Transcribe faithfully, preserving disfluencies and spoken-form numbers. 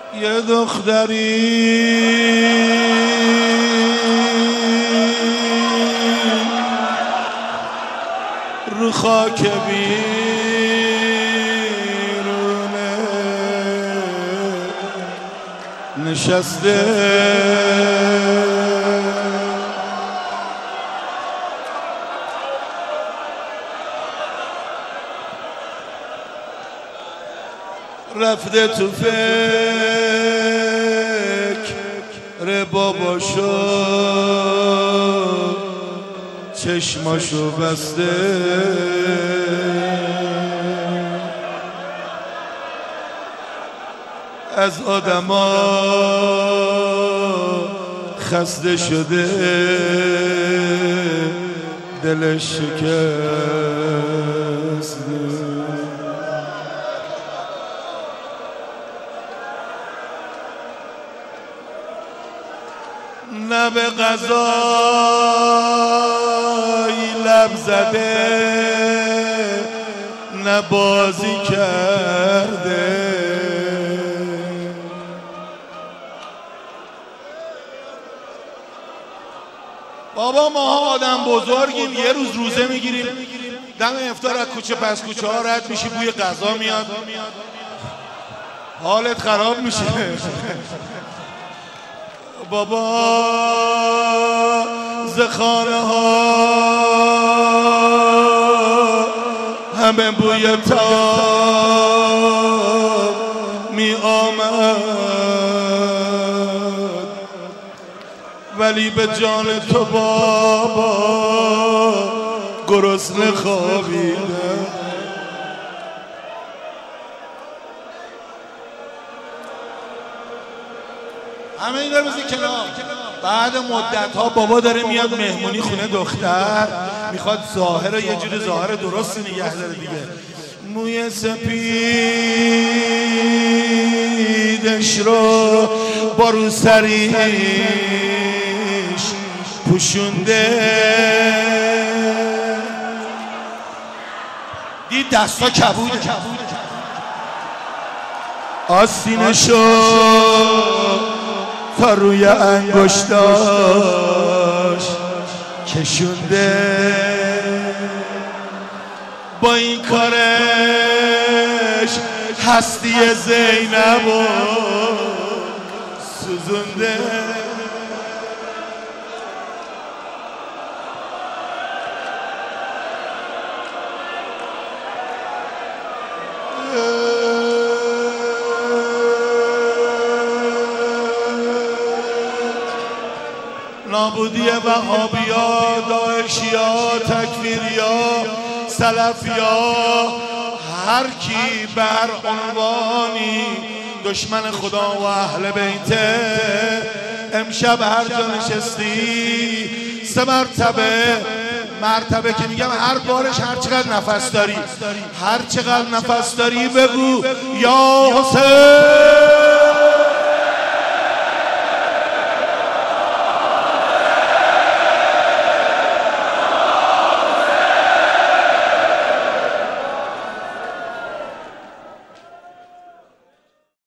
یه دختری رو خاک بیرونه نشسته، رفته تو فکر باباشو، چشماشو بسته، از آدما خسته شده، دلش شکسته. نه به غذای لب زده، نه بازی کرده، بابا ما آدم بزرگیم، یه روز روزه میگیریم، دم افطار از کوچه پس کوچه ها رد میشی، بوی غذا میاد، حالت خراب میشه. بابا زخانه ها همه بوی تاب می آمد، ولی به جان تو بابا گرسنه خوابیدم. همه این رو بزنی کنار. بعد مدت ها بابا داره میاد مهمونی خونه دختر، میخواد ظاهر رو یه جور ظاهر درستی نگه داره دیگه. موی سپیدش رو با روسریش پوشونده، دید دستا کبوده، آستینشو تا روی انگشتاش کشونده، با این کارش هستی زینبو سوزونده. نابودی وهابیا، داعشیا، تکفیریا، سلفیا، هر کی بر عنوانی دشمن خدا و اهل بیته، امشب هر جا نشستی سه مرتبه، مرتبه که میگم هر بارش هر چقدر نفس داری، هر چقدر نفس داری بگو یا حسین.